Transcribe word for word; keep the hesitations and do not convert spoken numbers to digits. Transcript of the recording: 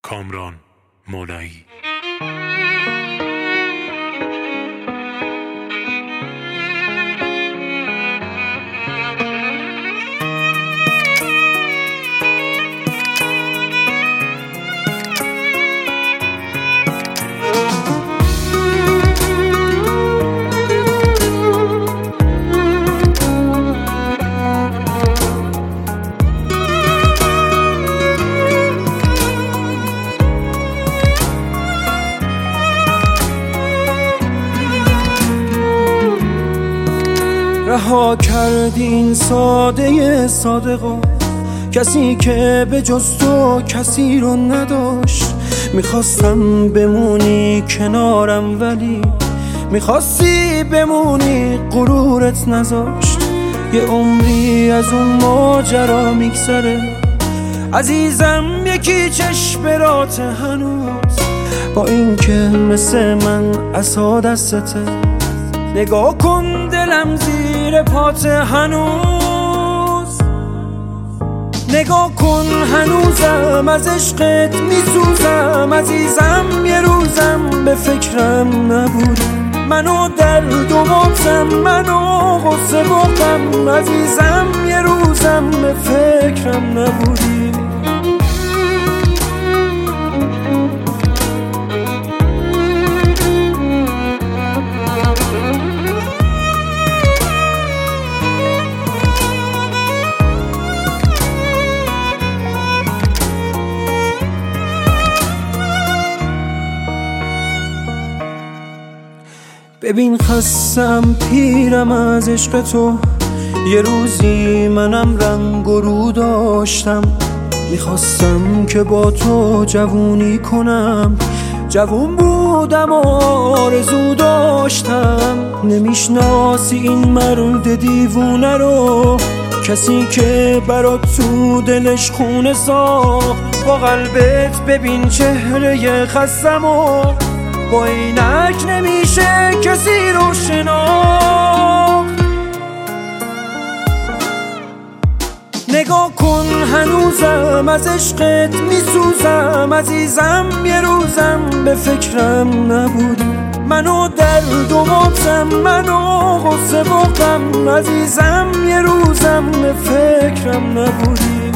کامران مولایی. رها کردی این ساده صادقو، کسی که به جز تو کسی رو نداشت. میخواستم بمونی کنارم ولی میخواستی بمونی، غرورت نذاشت. یه عمری از اون ماجرا میگذره عزیزم، یکی چشمرات هنوز، با اینکه مثل من عصا دستته. نگاه کن دلم زیر پات هنوز، نگاه کن هنوزم از عشقت میسوزم. عزیزم یه روزم به فکرم نبودی، منو درد و بغزم، منو غصه بغزم. عزیزم یه روزم به فکرم نبودی. ببین خستم پیرم از عشق تو، یه روزی منم رنگ و رو داشتم. میخواستم که با تو جوونی کنم، جوون بودم و آرزو داشتم. نمیشناسی این مرد دیوونه رو، کسی که برات تو دلش خونه ساخت. با قلبت ببین چهره خستم و با اینک نمیشه کسی رو شناخت. نگاه کن هنوزم از عشقت میسوزم. عزیزم یه روزم به فکرم نبودی، منو درد و بغزم، منو غصه بغزم. عزیزم یه روزم به فکرم نبودی.